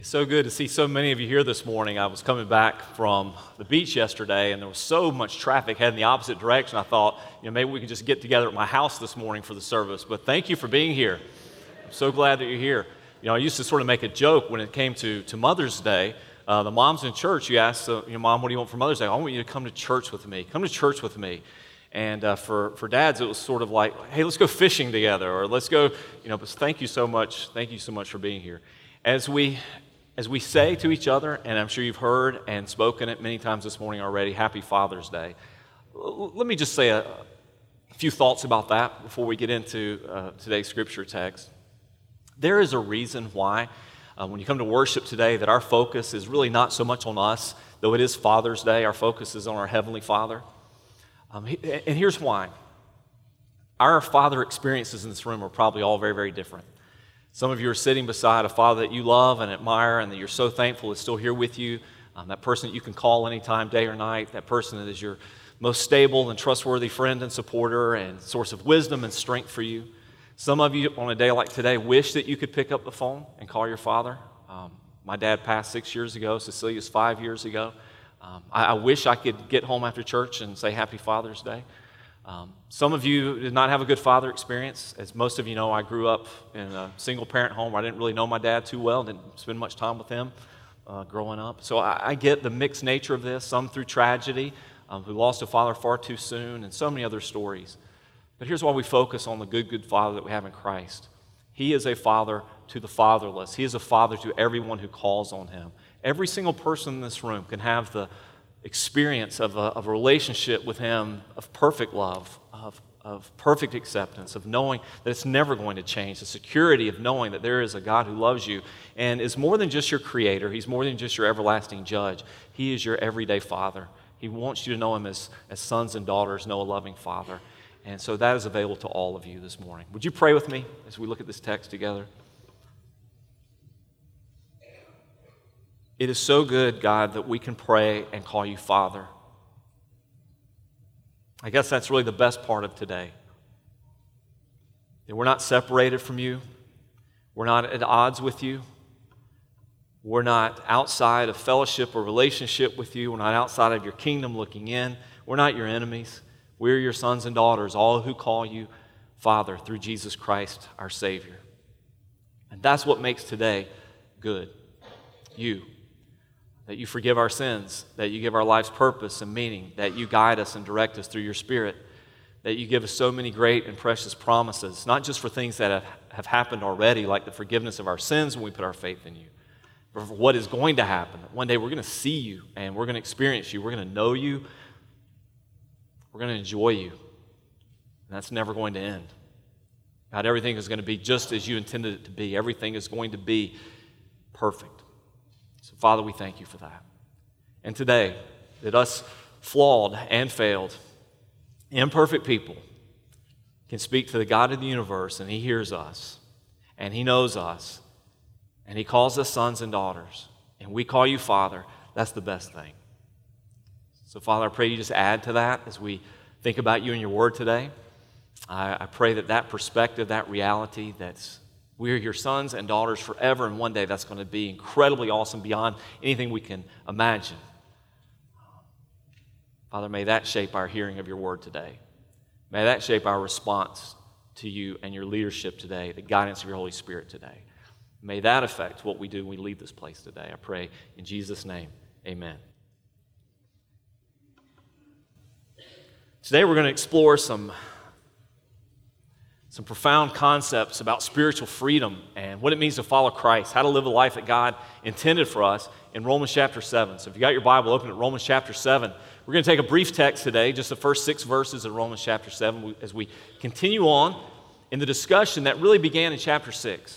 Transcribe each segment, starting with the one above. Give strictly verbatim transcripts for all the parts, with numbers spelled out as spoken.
It's so good to see so many of you here this morning. I was coming back from the beach yesterday, and there was so much traffic heading the opposite direction. I thought, you know, maybe we could just get together at my house this morning for the service. But thank you for being here. I'm so glad that you're here. You know, I used to sort of make a joke when it came to, to Mother's Day. Uh, the moms in church, you ask, uh, you know, Mom, what do you want for Mother's Day? I want you to come to church with me. Come to church with me. And uh, for, for dads, it was sort of like, hey, let's go fishing together, or let's go, you know, but thank you so much. Thank you so much for being here. As we As we say to each other, and I'm sure you've heard and spoken it many times this morning already, Happy Father's Day. L- let me just say a, a few thoughts about that before we get into uh, today's scripture text. There is a reason why, uh, when you come to worship today, that our focus is really not so much on us, though it is Father's Day. Our focus is on our Heavenly Father. Um, he, and here's why. Our father experiences in this room are probably all very, very different. Some of you are sitting beside a father that you love and admire and that you're so thankful is still here with you, um, that person that you can call anytime, day or night, that person that is your most stable and trustworthy friend and supporter and source of wisdom and strength for you. Some of you on a day like today wish that you could pick up the phone and call your father. Um, my dad passed six years ago, Cecilia's five years ago. Um, I, I wish I could get home after church and say Happy Father's Day. Um, some of you did not have a good father experience. As most of you know, I grew up in a single-parent home where I didn't really know my dad too well, didn't spend much time with him uh, growing up. So I, I get the mixed nature of this, some through tragedy, um, who lost a father far too soon, and so many other stories. But here's why we focus on the good, good father that we have in Christ. He is a father to the fatherless. He is a father to everyone who calls on him. Every single person in this room can have the experience of a, of a relationship with him of perfect love, of, of perfect acceptance, of knowing that it's never going to change, the security of knowing that there is a God who loves you and is more than just your creator. He's more than just your everlasting judge. He is your everyday father. He wants you to know him as, as sons and daughters know a loving father. And so that is available to all of you this morning. Would you pray with me as we look at this text together? It is so good, God, that we can pray and call you Father. I guess that's really the best part of today. That we're not separated from you. We're not at odds with you. We're not outside of fellowship or relationship with you. We're not outside of your kingdom looking in. We're not your enemies. We're your sons and daughters, all who call you Father through Jesus Christ, our Savior. And that's what makes today good. You. That you forgive our sins, that you give our lives purpose and meaning, that you guide us and direct us through your Spirit, that you give us so many great and precious promises, not just for things that have, have happened already, like the forgiveness of our sins when we put our faith in you, but for what is going to happen. One day we're going to see you and we're going to experience you. We're going to know you. We're going to enjoy you. And that's never going to end. God, everything is going to be just as you intended it to be. Everything is going to be perfect. So, Father, we thank you for that. And today, that us flawed and failed, imperfect people can speak to the God of the universe, and he hears us, and he knows us, and he calls us sons and daughters, and we call you Father. That's the best thing. So, Father, I pray you just add to that as we think about you and your word today. I, I pray that that perspective, that reality, that's we're your sons and daughters forever, and one day that's going to be incredibly awesome beyond anything we can imagine. Father, may that shape our hearing of your word today. May that shape our response to you and your leadership today, the guidance of your Holy Spirit today. May that affect what we do when we leave this place today. I pray in Jesus' name, amen. Today we're going to explore some Some profound concepts about spiritual freedom and what it means to follow Christ, how to live a life that God intended for us in Romans chapter seven. So if you got your Bible open at Romans chapter seven, we're going to take a brief text today, just the first six verses of Romans chapter seven, as we continue on in the discussion that really began in chapter six.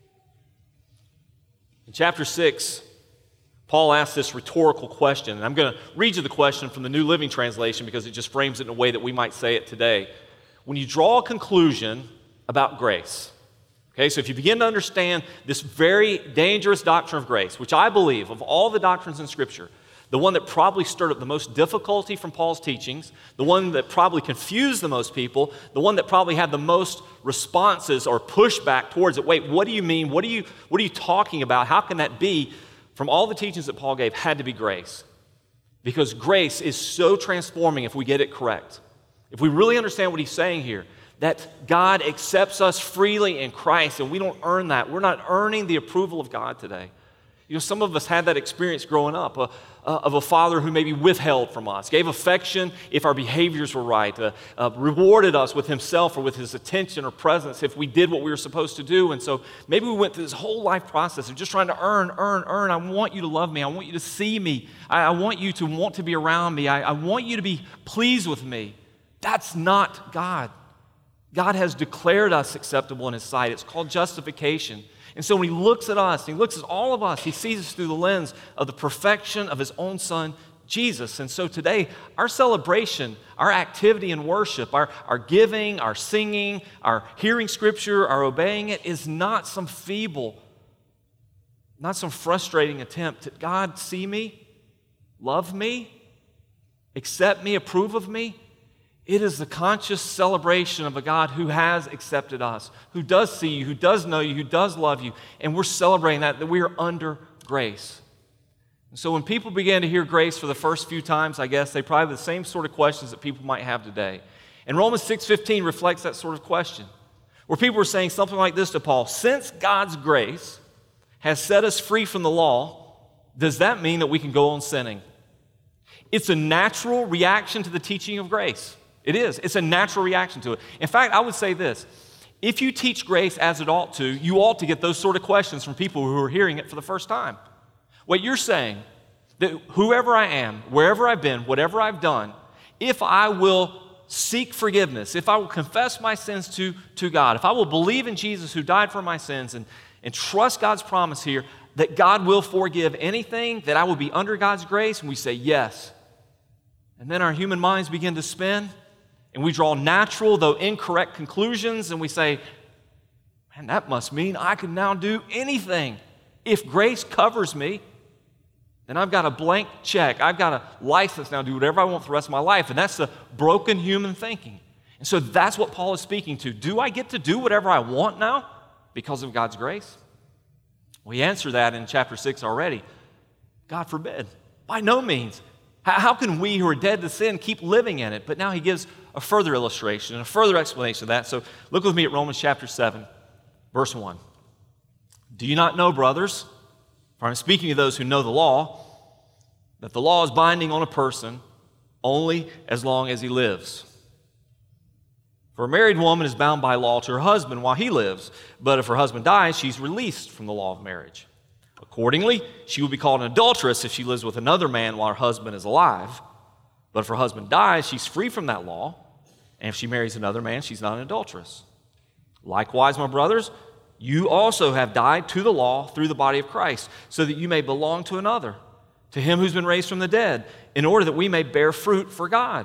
In chapter six, Paul asks this rhetorical question, and I'm going to read you the question from the New Living Translation because it just frames it in a way that we might say it today. When you draw a conclusion about grace, okay, so if you begin to understand this very dangerous doctrine of grace, which I believe, of all the doctrines in Scripture, the one that probably stirred up the most difficulty from Paul's teachings, the one that probably confused the most people, the one that probably had the most responses or pushback towards it. Wait, what do you mean? What are you, what are you talking about? How can that be? From all the teachings that Paul gave, had to be grace. Because grace is so transforming if we get it correct. If we really understand what he's saying here, that God accepts us freely in Christ, and we don't earn that. We're not earning the approval of God today. You know, some of us had that experience growing up uh, uh, of a father who maybe withheld from us, gave affection if our behaviors were right, uh, uh, rewarded us with himself or with his attention or presence if we did what we were supposed to do. And so maybe we went through this whole life process of just trying to earn, earn, earn. I want you to love me. I want you to see me. I, I want you to want to be around me. I, I want you to be pleased with me. That's not God. God has declared us acceptable in his sight. It's called justification. And so when he looks at us, he looks at all of us, he sees us through the lens of the perfection of his own son, Jesus. And so today, our celebration, our activity in worship, our, our giving, our singing, our hearing scripture, our obeying it is not some feeble, not some frustrating attempt at God, see me, love me, accept me, approve of me. It is the conscious celebration of a God who has accepted us, who does see you, who does know you, who does love you, and we're celebrating that, that we are under grace. And so when people began to hear grace for the first few times, I guess, they probably have the same sort of questions that people might have today. And Romans six fifteen reflects that sort of question, where people were saying something like this to Paul: since God's grace has set us free from the law, does that mean that we can go on sinning? It's a natural reaction to the teaching of grace. It is. It's a natural reaction to it. In fact, I would say this. If you teach grace as it ought to, you ought to get those sort of questions from people who are hearing it for the first time. What you're saying, that whoever I am, wherever I've been, whatever I've done, if I will seek forgiveness, if I will confess my sins to, to God, if I will believe in Jesus who died for my sins and, and trust God's promise here that God will forgive anything, that I will be under God's grace, and we say yes. And then our human minds begin to spin, and we draw natural, though incorrect, conclusions, and we say, man, that must mean I can now do anything. If grace covers me, then I've got a blank check. I've got a license now to do whatever I want for the rest of my life, and that's the broken human thinking. And so that's what Paul is speaking to. Do I get to do whatever I want now because of God's grace? We answer that in chapter six already. God forbid. By no means. How can we who are dead to sin keep living in it? But now he gives a further illustration and a further explanation of that. So look with me at Romans chapter seven, verse one. Do you not know, brothers, for I'm speaking to those who know the law, that the law is binding on a person only as long as he lives? For a married woman is bound by law to her husband while he lives, but if her husband dies, she's released from the law of marriage. Accordingly, she will be called an adulteress if she lives with another man while her husband is alive. But if her husband dies, she's free from that law. And if she marries another man, she's not an adulteress. Likewise, my brothers, you also have died to the law through the body of Christ, so that you may belong to another, to him who's been raised from the dead, in order that we may bear fruit for God.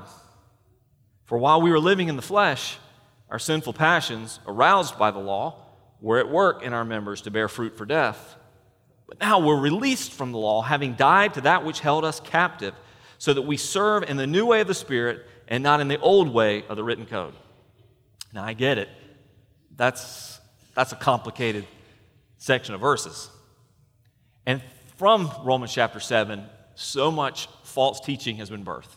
For while we were living in the flesh, our sinful passions, aroused by the law, were at work in our members to bear fruit for death. But now we're released from the law, having died to that which held us captive, so that we serve in the new way of the Spirit and not in the old way of the written code. Now, I get it. That's, that's a complicated section of verses. And from Romans chapter seven, so much false teaching has been birthed.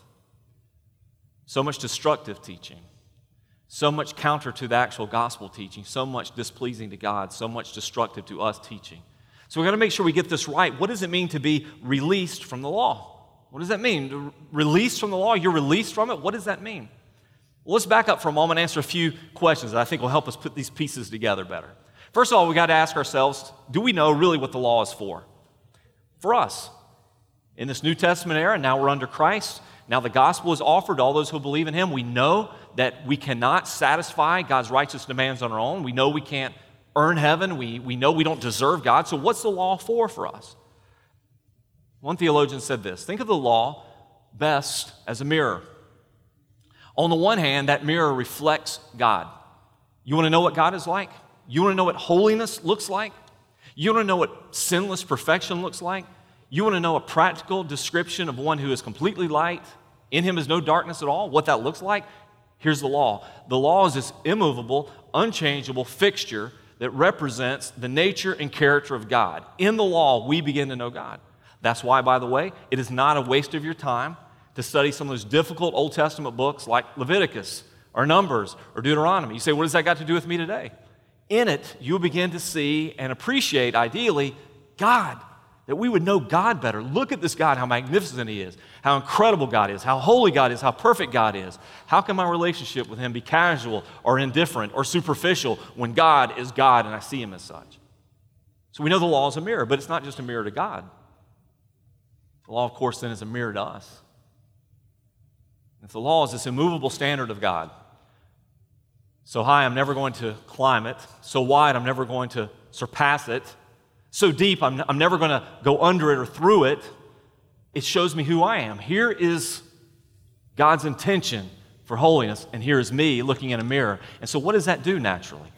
So much destructive teaching. So much counter to the actual gospel teaching. So much displeasing to God. So much destructive to us teaching. So we've got to make sure we get this right. What does it mean to be released from the law? What does that mean? Released from the law? You're released from it? What does that mean? Well, let's back up for a moment and answer a few questions that I think will help us put these pieces together better. First of all, we've got to ask ourselves, do we know really what the law is for? For us. In this New Testament era, now we're under Christ. Now the gospel is offered to all those who believe in him. We know that we cannot satisfy God's righteous demands on our own. We know we can't earn heaven. We, we know we don't deserve God. So what's the law for for us? One theologian said this: think of the law best as a mirror. On the one hand, that mirror reflects God. You want to know what God is like? You want to know what holiness looks like? You want to know what sinless perfection looks like? You want to know a practical description of one who is completely light? In him is no darkness at all. What that looks like? Here's the law. The law is this immovable, unchangeable fixture that represents the nature and character of God. In the law, we begin to know God. That's why, by the way, it is not a waste of your time to study some of those difficult Old Testament books like Leviticus or Numbers or Deuteronomy. You say, what does that got to do with me today? In it, you'll begin to see and appreciate, ideally, God, that we would know God better. Look at this God, how magnificent He is, how incredible God is, how holy God is, how perfect God is. How can my relationship with Him be casual or indifferent or superficial when God is God and I see Him as such? So we know the law is a mirror, but it's not just a mirror to God. The law, of course, then is a mirror to us. If the law is this immovable standard of God, so high I'm never going to climb it, so wide I'm never going to surpass it, so deep I'm, I'm never going to go under it or through it, it shows me who I am. Here is God's intention for holiness, and here is me looking in a mirror. And so what does that do naturally?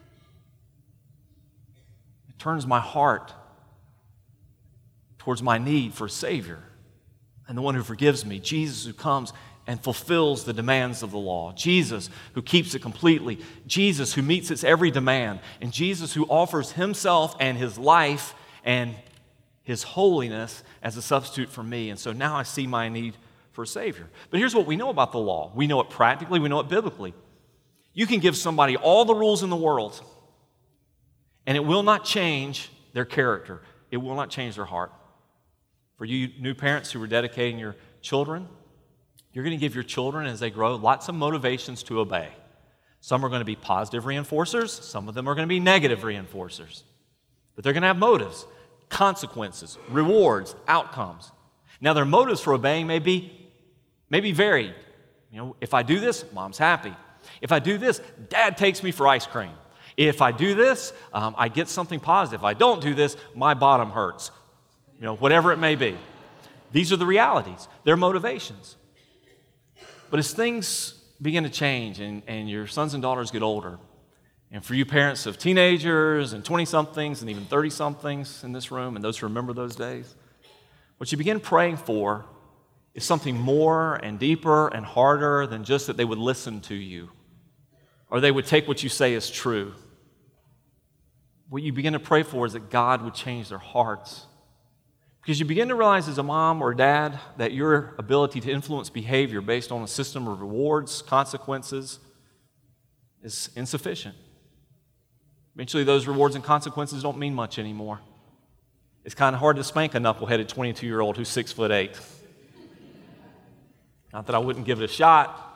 It turns my heart towards my need for a Savior and the one who forgives me, Jesus who comes and fulfills the demands of the law, Jesus who keeps it completely, Jesus who meets its every demand, and Jesus who offers Himself and His life and His holiness as a substitute for me. And so now I see my need for a Savior. But here's what we know about the law. We know it practically, we know it biblically. You can give somebody all the rules in the world, and it will not change their character. It will not change their heart. For you new parents who are dedicating your children, you're going to give your children, as they grow, lots of motivations to obey. Some are going to be positive reinforcers. Some of them are going to be negative reinforcers. But they're going to have motives, consequences, rewards, outcomes. Now, their motives for obeying may be, may be varied. You know, if I do this, Mom's happy. If I do this, Dad takes me for ice cream. If I do this, um, I get something positive. If I don't do this, my bottom hurts. You know, whatever it may be. These are the realities. They're motivations. But as things begin to change and, and your sons and daughters get older, and for you parents of teenagers and twenty-somethings and even thirty-somethings in this room and those who remember those days, what you begin praying for is something more and deeper and harder than just that they would listen to you or they would take what you say as true. What you begin to pray for is that God would change their hearts. Because you begin to realize as a mom or a dad that your ability to influence behavior based on a system of rewards, consequences, is insufficient. Eventually those rewards and consequences don't mean much anymore. It's kind of hard to spank a knuckleheaded twenty-two-year-old who's six foot eight. Not that I wouldn't give it a shot.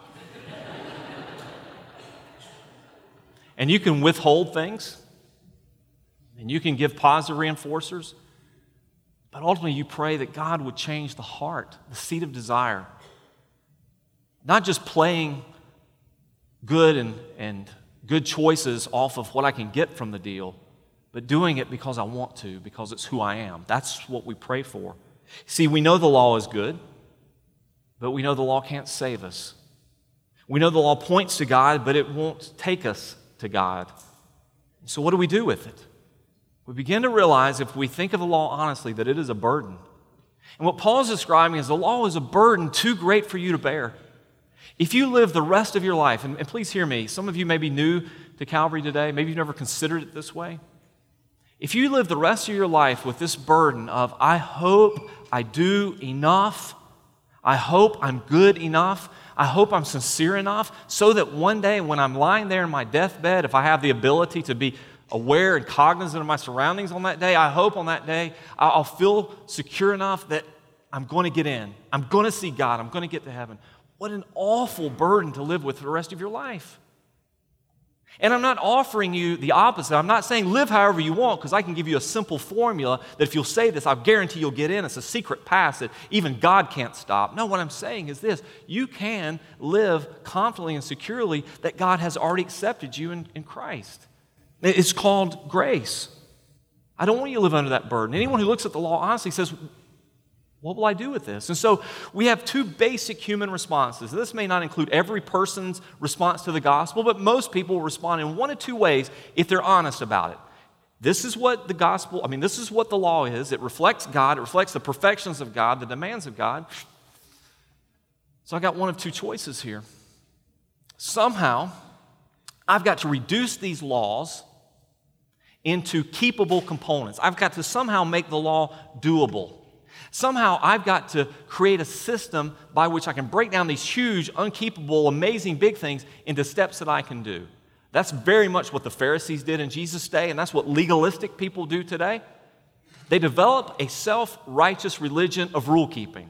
And you can withhold things, and you can give positive reinforcers. But ultimately, you pray that God would change the heart, the seat of desire. Not just playing good and, and good choices off of what I can get from the deal, but doing it because I want to, because it's who I am. That's what we pray for. See, we know the law is good, but we know the law can't save us. We know the law points to God, but it won't take us to God. So what do we do with it? We begin to realize, if we think of the law honestly, that it is a burden. And what Paul is describing is the law is a burden too great for you to bear. If you live the rest of your life, and, and please hear me, some of you may be new to Calvary today, maybe you've never considered it this way. If you live the rest of your life with this burden of, I hope I do enough, I hope I'm good enough, I hope I'm sincere enough, so that one day when I'm lying there in my deathbed, if I have the ability to be aware and cognizant of my surroundings on that day, I hope on that day I'll feel secure enough that I'm going to get in. I'm going to see God. I'm going to get to heaven. What an awful burden to live with for the rest of your life. And I'm not offering you the opposite. I'm not saying live however you want, because I can give you a simple formula that if you'll say this, I guarantee you'll get in. It's a secret pass that even God can't stop. No, what I'm saying is this. You can live confidently and securely that God has already accepted you in, in Christ. It's called grace. I don't want you to live under that burden. Anyone who looks at the law honestly says, what will I do with this? And so we have two basic human responses. This may not include every person's response to the gospel, but most people respond in one of two ways if they're honest about it. This is what the gospel, I mean, this is what the law is. It reflects God. It reflects the perfections of God, the demands of God. So I got one of two choices here. Somehow, I've got to reduce these laws into keepable components. I've got to somehow make the law doable. Somehow, I've got to create a system by which I can break down these huge, unkeepable, amazing big things into steps that I can do. That's very much what the Pharisees did in Jesus' day, and that's what legalistic people do today. They develop a self-righteous religion of rule-keeping.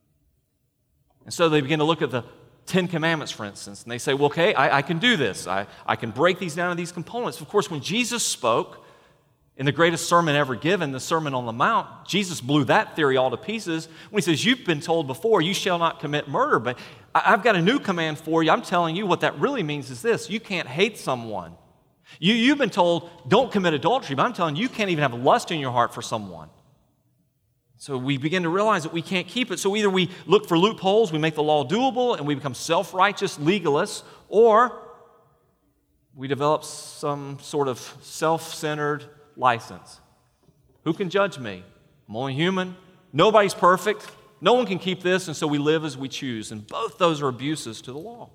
And so they begin to look at the Ten Commandments, for instance, and they say, well, okay, I, I can do this. I, I can break these down into these components. Of course, when Jesus spoke in the greatest sermon ever given, the Sermon on the Mount, Jesus blew that theory all to pieces when he says, you've been told before, you shall not commit murder, but I, I've got a new command for you. I'm telling you what that really means is this: you can't hate someone. You, you've been told, don't commit adultery, but I'm telling you, you can't even have lust in your heart for someone. So we begin to realize that we can't keep it. So either we look for loopholes, we make the law doable, and we become self-righteous legalists, or we develop some sort of self-centered license. Who can judge me? I'm only human. Nobody's perfect. No one can keep this, and so we live as we choose. And both those are abuses to the law.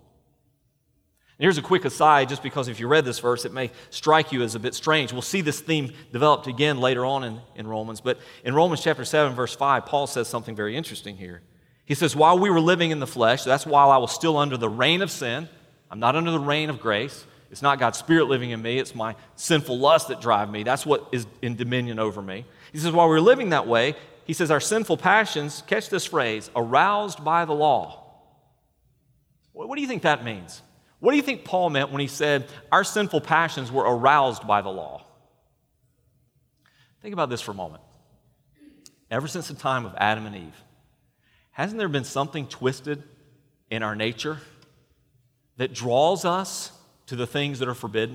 And here's a quick aside, just because if you read this verse, it may strike you as a bit strange. We'll see this theme developed again later on in, in Romans. But in Romans chapter seven, verse five, Paul says something very interesting here. He says, while we were living in the flesh, that's while I was still under the reign of sin. I'm not under the reign of grace. It's not God's Spirit living in me. It's my sinful lust that drive me. That's what is in dominion over me. He says, while we were living that way, he says, our sinful passions, catch this phrase, aroused by the law. What do you think that means? What do you think Paul meant when he said our sinful passions were aroused by the law? Think about this for a moment. Ever since the time of Adam and Eve, hasn't there been something twisted in our nature that draws us to the things that are forbidden?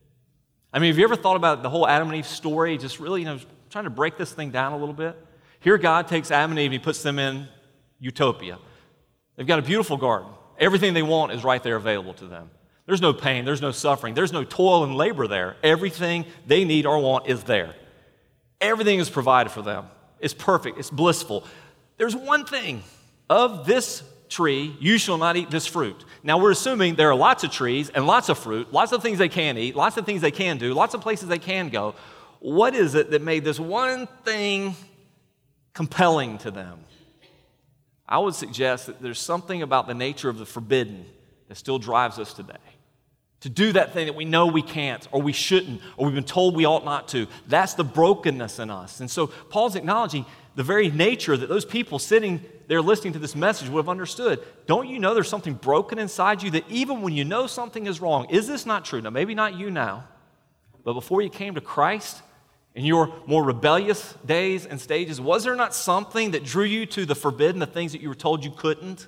I mean, have you ever thought about the whole Adam and Eve story, just really, you know, trying to break this thing down a little bit? Here God takes Adam and Eve and he puts them in utopia. They've got a beautiful garden. Everything they want is right there available to them. There's no pain, there's no suffering, there's no toil and labor there. Everything they need or want is there. Everything is provided for them. It's perfect, it's blissful. There's one thing: of this tree you shall not eat this fruit. Now we're assuming there are lots of trees and lots of fruit, lots of things they can eat, lots of things they can do, lots of places they can go. What is it that made this one thing compelling to them? I would suggest that there's something about the nature of the forbidden that still drives us today. To do that thing that we know we can't, or we shouldn't, or we've been told we ought not to. That's the brokenness in us. And so Paul's acknowledging the very nature that those people sitting there listening to this message would have understood. Don't you know there's something broken inside you that even when you know something is wrong, is this not true? Now, maybe not you now, but before you came to Christ, in your more rebellious days and stages, was there not something that drew you to the forbidden, the things that you were told you couldn't?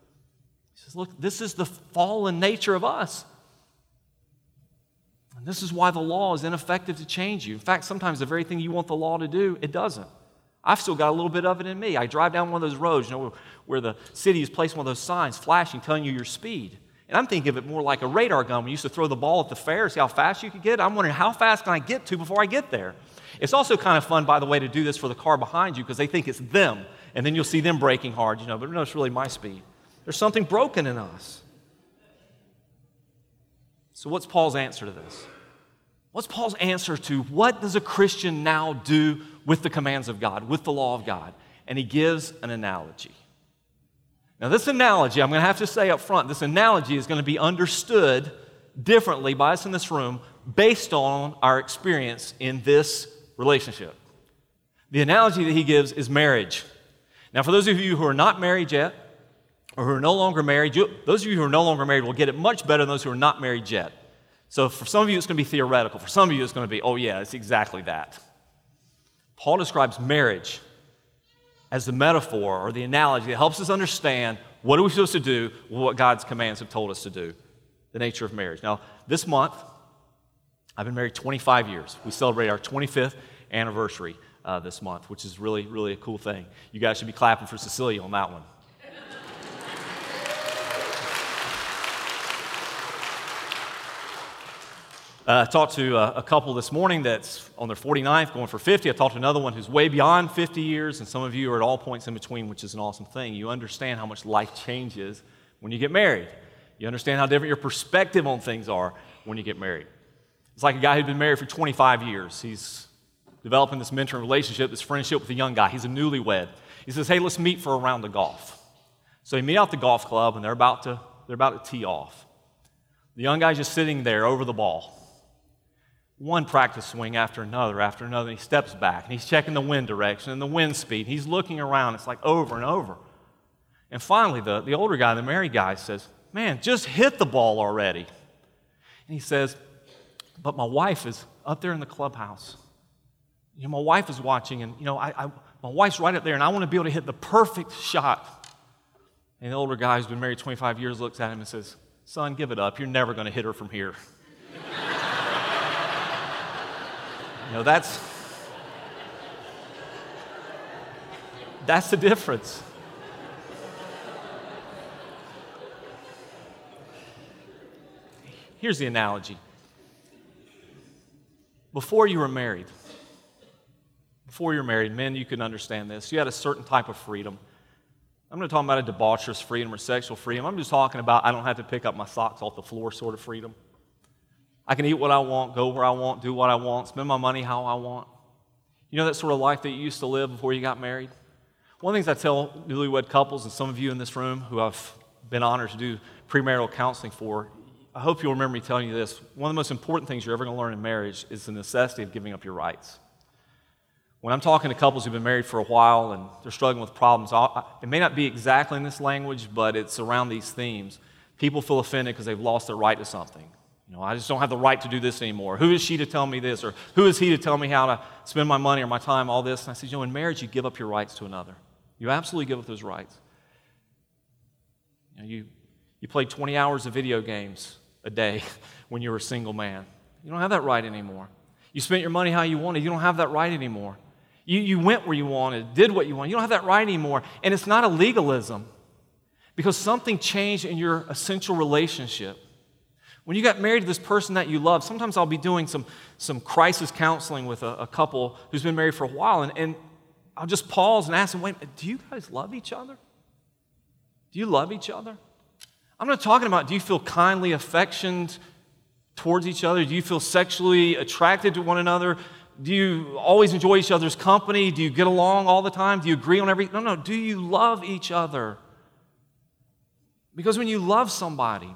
He says, look, this is the fallen nature of us. And this is why the law is ineffective to change you. In fact, sometimes the very thing you want the law to do, it doesn't. I've still got a little bit of it in me. I drive down one of those roads, you know, where the city has placed one of those signs flashing, telling you your speed. And I'm thinking of it more like a radar gun. We used to throw the ball at the fair, see how fast you could get. I'm wondering, how fast can I get to before I get there? It's also kind of fun, by the way, to do this for the car behind you because they think it's them. And then you'll see them braking hard, you know, but no, it's really my speed. There's something broken in us. So what's Paul's answer to this? What's Paul's answer to what does a Christian now do with the commands of God, with the law of God? And he gives an analogy. Now, this analogy, I'm going to have to say up front, this analogy is going to be understood differently by us in this room based on our experience in this relationship. The analogy that he gives is marriage. Now, for those of you who are not married yet, or who are no longer married, you, those of you who are no longer married will get it much better than those who are not married yet. So for some of you, it's going to be theoretical. For some of you, it's going to be, oh yeah, it's exactly that. Paul describes marriage as the metaphor or the analogy that helps us understand what are we supposed to do with what God's commands have told us to do, the nature of marriage. Now, this month, I've been married twenty-five years. We celebrate our twenty-fifth anniversary uh, this month, which is really, really a cool thing. You guys should be clapping for Cecilia on that one. Uh, I talked to a, a couple this morning that's on their forty-ninth, going for fifty. I talked to another one who's way beyond fifty years, and some of you are at all points in between, which is an awesome thing. You understand how much life changes when you get married. You understand how different your perspective on things are when you get married. It's like a guy who'd been married for twenty-five years. He's developing this mentoring relationship, this friendship with a young guy. He's a newlywed. He says, hey, let's meet for a round of golf. So they meet out at the golf club, and they're about to, they're about to tee off. The young guy's just sitting there over the ball. One practice swing after another after another, and he steps back, and he's checking the wind direction and the wind speed. He's looking around. It's like over and over. And finally, the, the older guy, the married guy, says, man, just hit the ball already. And he says, but my wife is up there in the clubhouse. You know, my wife is watching, and, you know, I, I, my wife's right up there, and I want to be able to hit the perfect shot. And the older guy who's been married twenty-five years looks at him and says, son, give it up. You're never going to hit her from here. You know, that's, that's the difference. Here's the analogy. Before you were married, before you're married, men, you can understand this. You had a certain type of freedom. I'm not talking about a debaucherous freedom or sexual freedom. I'm just talking about I don't have to pick up my socks off the floor sort of freedom. I can eat what I want, go where I want, do what I want, spend my money how I want. You know that sort of life that you used to live before you got married? One of the things I tell newlywed couples, and some of you in this room who I've been honored to do premarital counseling for, I hope you'll remember me telling you this. One of the most important things you're ever going to learn in marriage is the necessity of giving up your rights. When I'm talking to couples who've been married for a while and they're struggling with problems, I'll, it may not be exactly in this language, but it's around these themes. People feel offended because they've lost their right to something. You know, I just don't have the right to do this anymore. Who is she to tell me this? Or who is he to tell me how to spend my money or my time, all this? And I said, you know, in marriage, you give up your rights to another. You absolutely give up those rights. You know, you, you played twenty hours of video games a day when you were a single man. You don't have that right anymore. You spent your money how you wanted. You don't have that right anymore. You, you went where you wanted, did what you wanted. You don't have that right anymore. And it's not a legalism because something changed in your essential relationship. When you got married to this person that you love, sometimes I'll be doing some, some crisis counseling with a, a couple who's been married for a while, and, and I'll just pause and ask them, wait, do you guys love each other? Do you love each other? I'm not talking about do you feel kindly affectioned towards each other? Do you feel sexually attracted to one another? Do you always enjoy each other's company? Do you get along all the time? Do you agree on everything? No, no. Do you love each other? Because when you love somebody,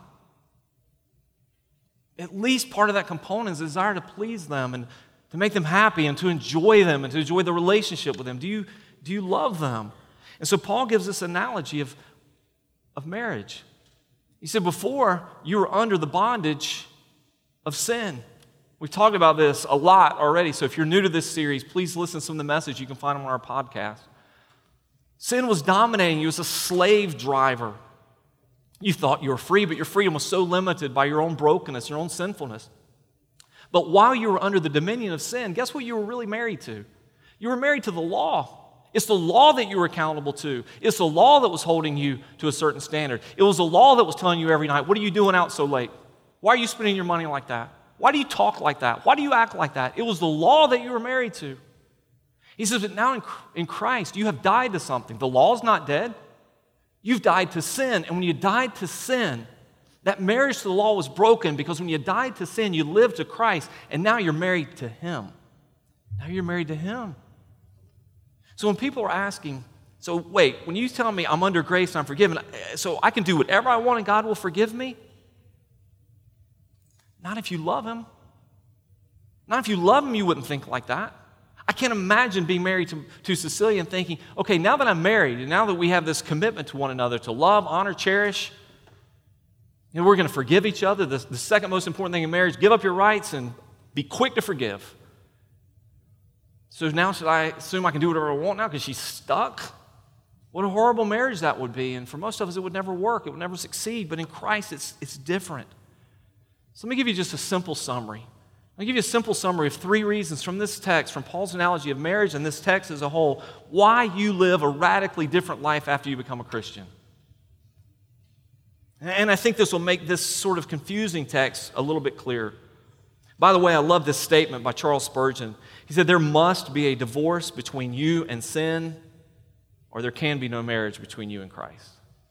at least part of that component is a desire to please them and to make them happy and to enjoy them and to enjoy the relationship with them. Do you, do you love them? And so Paul gives this analogy of, of marriage. He said, before you were under the bondage of sin. We've talked about this a lot already, so if you're new to this series, please listen to some of the messages. You can find them on our podcast. Sin was dominating you as a slave driver. You thought you were free, but your freedom was so limited by your own brokenness, your own sinfulness. But while you were under the dominion of sin, guess what you were really married to? You were married to the law. It's the law that you were accountable to. It's the law that was holding you to a certain standard. It was the law that was telling you every night, what are you doing out so late? Why are you spending your money like that? Why do you talk like that? Why do you act like that? It was the law that you were married to. He says, but now in, in Christ, you have died to something. The law's not dead. You've died to sin. And when you died to sin, that marriage to the law was broken because when you died to sin, you lived to Christ, and now you're married to Him. Now you're married to Him. So when people are asking, so wait, when you tell me I'm under grace and I'm forgiven, so I can do whatever I want and God will forgive me? Not if you love Him. Not if you love Him, you wouldn't think like that. I can't imagine being married to, to Cecilia and thinking, okay, now that I'm married, and now that we have this commitment to one another to love, honor, cherish, you know, we're going to forgive each other. The, the second most important thing in marriage, give up your rights and be quick to forgive. So now should I assume I can do whatever I want now because she's stuck? What a horrible marriage that would be. And for most of us, it would never work. It would never succeed. But in Christ, it's, it's different. So let me give you just a simple summary. I'll give you a simple summary of three reasons from this text, from Paul's analogy of marriage and this text as a whole, why you live a radically different life after you become a Christian. And I think this will make this sort of confusing text a little bit clearer. By the way, I love this statement by Charles Spurgeon. He said, there must be a divorce between you and sin, or there can be no marriage between you and Christ.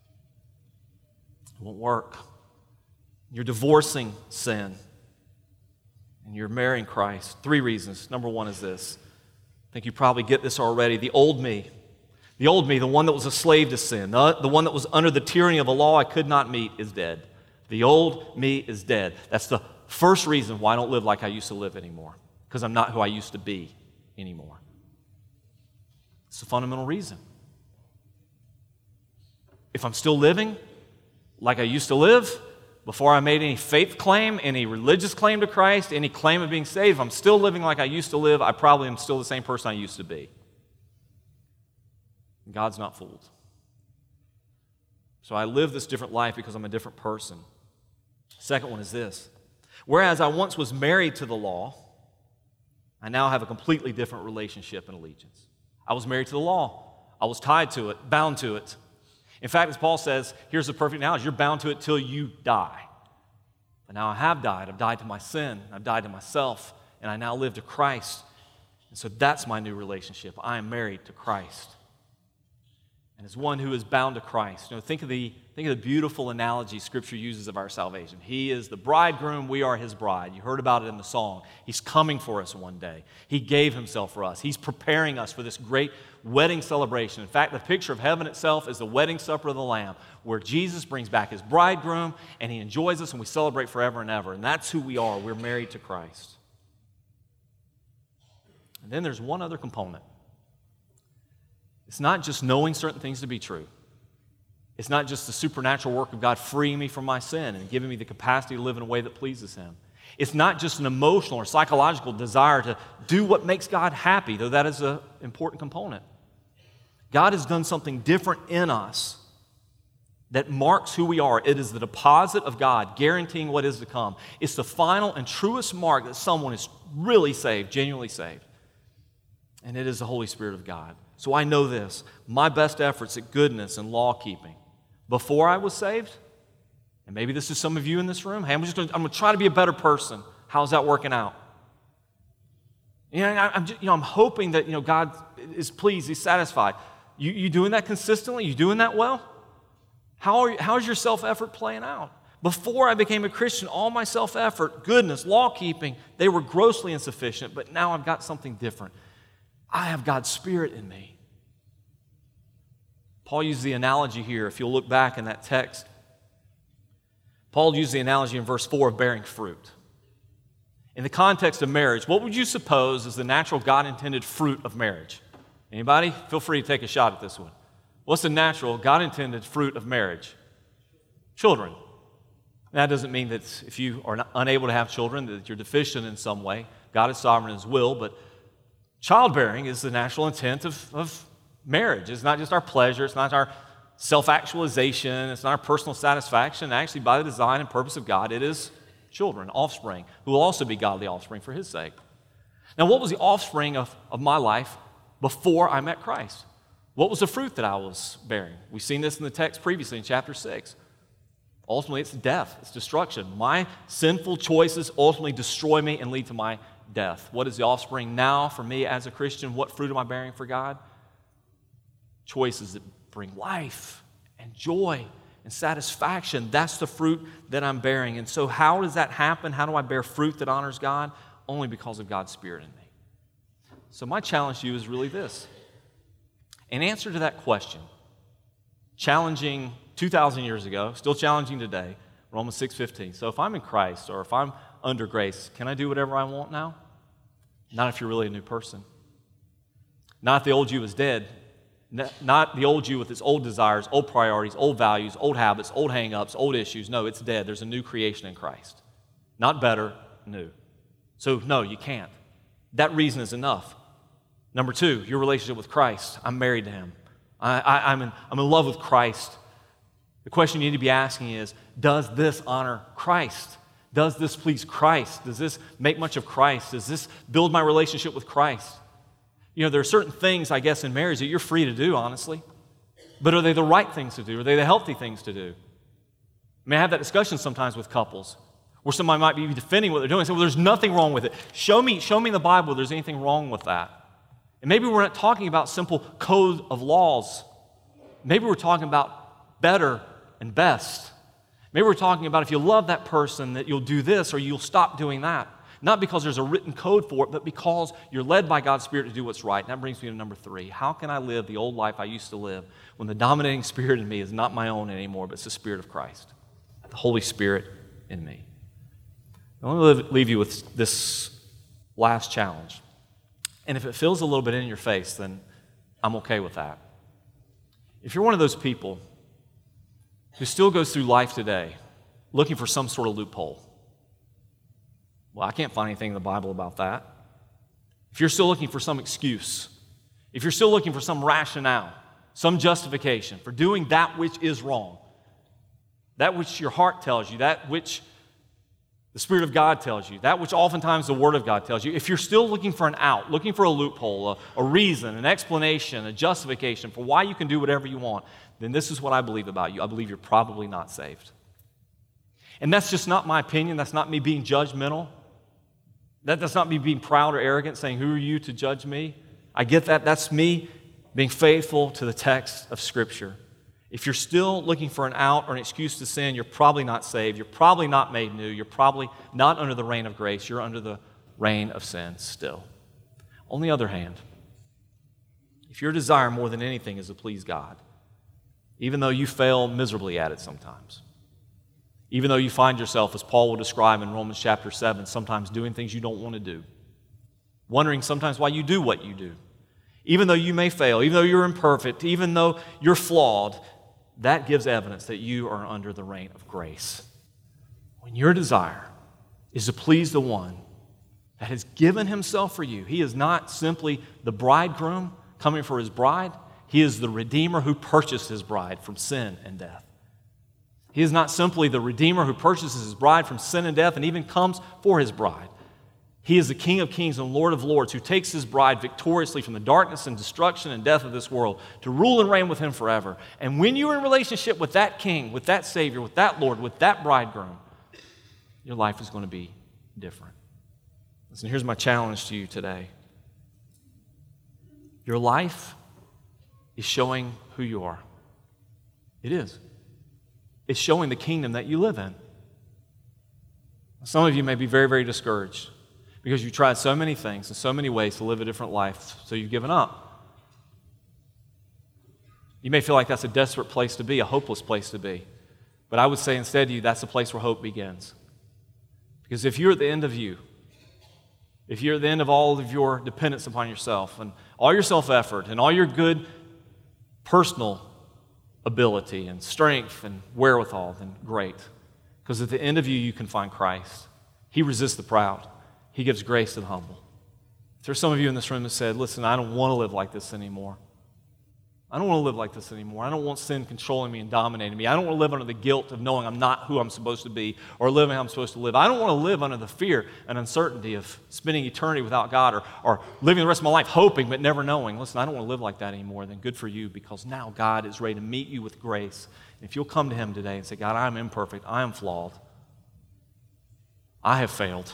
It won't work. You're divorcing sin, and you're marrying Christ. Three reasons. Number one is this. I think you probably get this already. The old me. The old me, the one that was a slave to sin, the, the one that was under the tyranny of a law I could not meet, is dead. The old me is dead. That's the first reason why I don't live like I used to live anymore, because I'm not who I used to be anymore. It's a fundamental reason. If I'm still living like I used to live, before I made any faith claim, any religious claim to Christ, any claim of being saved, if I'm still living like I used to live, I probably am still the same person I used to be. God's not fooled. So I live this different life because I'm a different person. Second one is this. Whereas I once was married to the law, I now have a completely different relationship and allegiance. I was married to the law. I was tied to it, bound to it. In fact, as Paul says, here's the perfect analogy. You're bound to it till you die. But now I have died. I've died to my sin. I've died to myself. And I now live to Christ. And so that's my new relationship. I am married to Christ. And as one who is bound to Christ, you know, think of the think of the beautiful analogy Scripture uses of our salvation. He is the bridegroom, we are his bride. You heard about it in the song. He's coming for us one day. He gave himself for us. He's preparing us for this great wedding celebration. In fact, the picture of heaven itself is the wedding supper of the Lamb, where Jesus brings back his bridegroom, and he enjoys us, and we celebrate forever and ever. And that's who we are. We're married to Christ. And then there's one other component. It's not just knowing certain things to be true. It's not just the supernatural work of God freeing me from my sin and giving me the capacity to live in a way that pleases him. It's not just an emotional or psychological desire to do what makes God happy, though that is an important component. God has done something different in us that marks who we are. It is the deposit of God guaranteeing what is to come. It's the final and truest mark that someone is really saved, genuinely saved. And it is the Holy Spirit of God. So I know this, my best efforts at goodness and law keeping before I was saved, and maybe this is some of you in this room, hey, I'm just going to, I'm going to try to be a better person. How's that working out? You know, I, I'm just, you know, I'm hoping that, you know, God is pleased, he's satisfied. You, you doing that consistently? You doing that well? How are you, how's your self-effort playing out? Before I became a Christian, all my self-effort, goodness, law keeping, they were grossly insufficient, but now I've got something different. I have God's Spirit in me. Paul used the analogy here, if you'll look back in that text. Paul used the analogy in verse four of bearing fruit. In the context of marriage, what would you suppose is the natural God-intended fruit of marriage? Anybody? Feel free to take a shot at this one. What's the natural God-intended fruit of marriage? Children. That doesn't mean that if you are not, unable to have children, that you're deficient in some way. God is sovereign in his will, but childbearing is the natural intent of, of marriage. It's not just our pleasure. It's not our self-actualization. It's not our personal satisfaction. Actually, by the design and purpose of God, it is children, offspring, who will also be godly offspring for his sake. Now, what was the offspring of, of my life before I met Christ? What was the fruit that I was bearing? We've seen this in the text previously in chapter six. Ultimately, it's death. It's destruction. My sinful choices ultimately destroy me and lead to my death. What is the offspring now for me as a Christian? What fruit am I bearing for God? Choices that bring life and joy and satisfaction. That's the fruit that I'm bearing. And so how does that happen? How do I bear fruit that honors God? Only because of God's Spirit in me. So my challenge to you is really this. In answer to that question, challenging two thousand years ago, still challenging today, Romans six fifteen. So if I'm in Christ or if I'm under grace, can I do whatever I want now? Not if you're really a new person. Not if the old you is dead. Not the old you with its old desires, old priorities, old values, old habits, old hang-ups, old issues. No, it's dead. There's a new creation in Christ. Not better, new. So no, you can't. That reason is enough. Number two, your relationship with Christ. I'm married to him. I, I, I'm, in, I'm in love with Christ. The question you need to be asking is, does this honor Christ? Does this please Christ? Does this make much of Christ? Does this build my relationship with Christ? You know, there are certain things, I guess, in marriage that you're free to do, honestly. But are they the right things to do? Are they the healthy things to do? I mean, I have that discussion sometimes with couples. Or somebody might be defending what they're doing and say, well, there's nothing wrong with it. Show me, show me in the Bible if there's anything wrong with that. And maybe we're not talking about simple code of laws. Maybe we're talking about better and best. Maybe we're talking about if you love that person that you'll do this or you'll stop doing that. Not because there's a written code for it, but because you're led by God's Spirit to do what's right. And that brings me to number three. How can I live the old life I used to live when the dominating spirit in me is not my own anymore, but it's the Spirit of Christ, the Holy Spirit in me? I want to leave you with this last challenge. And if it feels a little bit in your face, then I'm okay with that. If you're one of those people who still goes through life today looking for some sort of loophole, well, I can't find anything in the Bible about that. If you're still looking for some excuse, if you're still looking for some rationale, some justification for doing that which is wrong, that which your heart tells you, that which the Spirit of God tells you, that which oftentimes the Word of God tells you, if you're still looking for an out, looking for a loophole, a, a reason, an explanation, a justification for why you can do whatever you want, then this is what I believe about you. I believe you're probably not saved. And that's just not my opinion. That's not me being judgmental. That, that's not me being proud or arrogant, saying, who are you to judge me? I get that. That's me being faithful to the text of Scripture. If you're still looking for an out or an excuse to sin, you're probably not saved. You're probably not made new. You're probably not under the reign of grace. You're under the reign of sin still. On the other hand, if your desire more than anything is to please God, even though you fail miserably at it sometimes, even though you find yourself, as Paul will describe in Romans chapter seven, sometimes doing things you don't want to do, wondering sometimes why you do what you do, even though you may fail, even though you're imperfect, even though you're flawed, that gives evidence that you are under the reign of grace. When your desire is to please the one that has given himself for you, he is not simply the bridegroom coming for his bride, he is the Redeemer who purchased his bride from sin and death. He is not simply the Redeemer who purchases his bride from sin and death and even comes for his bride. He is the King of kings and Lord of lords who takes his bride victoriously from the darkness and destruction and death of this world to rule and reign with him forever. And when you're in relationship with that King, with that Savior, with that Lord, with that bridegroom, your life is going to be different. Listen, here's my challenge to you today. Your life is showing who you are. It is. It's showing the kingdom that you live in. Some of you may be very, very discouraged because you've tried so many things in so many ways to live a different life, so you've given up. You may feel like that's a desperate place to be, a hopeless place to be. But I would say instead to you, that's the place where hope begins. Because if you're at the end of you, if you're at the end of all of your dependence upon yourself and all your self-effort and all your good personal ability and strength and wherewithal, then great. Because at the end of you, you can find Christ. He resists the proud. He gives grace to the humble. If there's some of you in this room that said, listen, I don't want to live like this anymore. I don't want to live like this anymore. I don't want sin controlling me and dominating me. I don't want to live under the guilt of knowing I'm not who I'm supposed to be or living how I'm supposed to live. I don't want to live under the fear and uncertainty of spending eternity without God or, or living the rest of my life hoping but never knowing. Listen, I don't want to live like that anymore. Then good for you, because now God is ready to meet you with grace. And if you'll come to him today and say, God, I am imperfect. I am flawed. I have failed.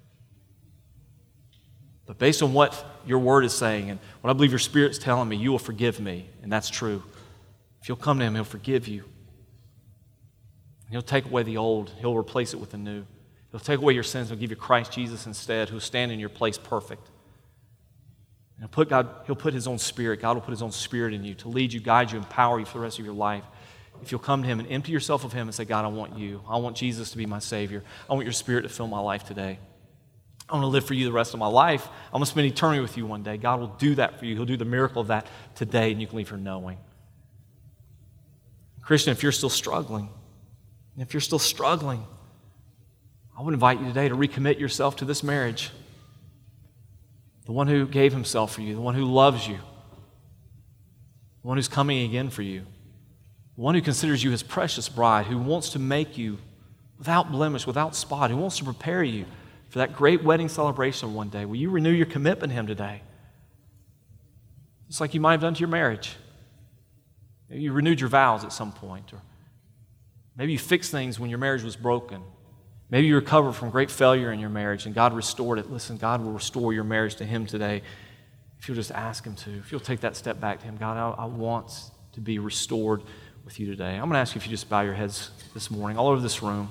But based on what your word is saying and what I believe your Spirit's telling me, you will forgive me, and that's true. If you'll come to him, he'll forgive you. He'll take away the old. He'll replace it with the new. He'll take away your sins and give you Christ Jesus instead, who'll stand in your place perfect. And he'll put, God, he'll put his own Spirit. God will put his own Spirit in you to lead you, guide you, empower you for the rest of your life. If you'll come to him and empty yourself of him and say, God, I want you. I want Jesus to be my Savior. I want your Spirit to fill my life today. I want to live for you the rest of my life. I'm going to spend eternity with you one day. God will do that for you. He'll do the miracle of that today, and you can leave here knowing. Christian, if you're still struggling, if you're still struggling, I would invite you today to recommit yourself to this marriage. The one who gave himself for you, the one who loves you, the one who's coming again for you, the one who considers you his precious bride, who wants to make you without blemish, without spot, who wants to prepare you for that great wedding celebration one day. Will you renew your commitment to him today? Just like you might have done to your marriage. Maybe you renewed your vows at some point, or maybe you fixed things when your marriage was broken. Maybe you recovered from great failure in your marriage and God restored it. Listen, God will restore your marriage to Him today if you'll just ask Him to. If you'll take that step back to Him, God, I, I want to be restored with you today. I'm going to ask you if you just bow your heads this morning, all over this room.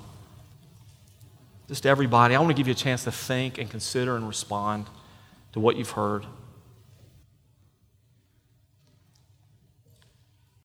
Just everybody, I want to give you a chance to think and consider and respond to what you've heard.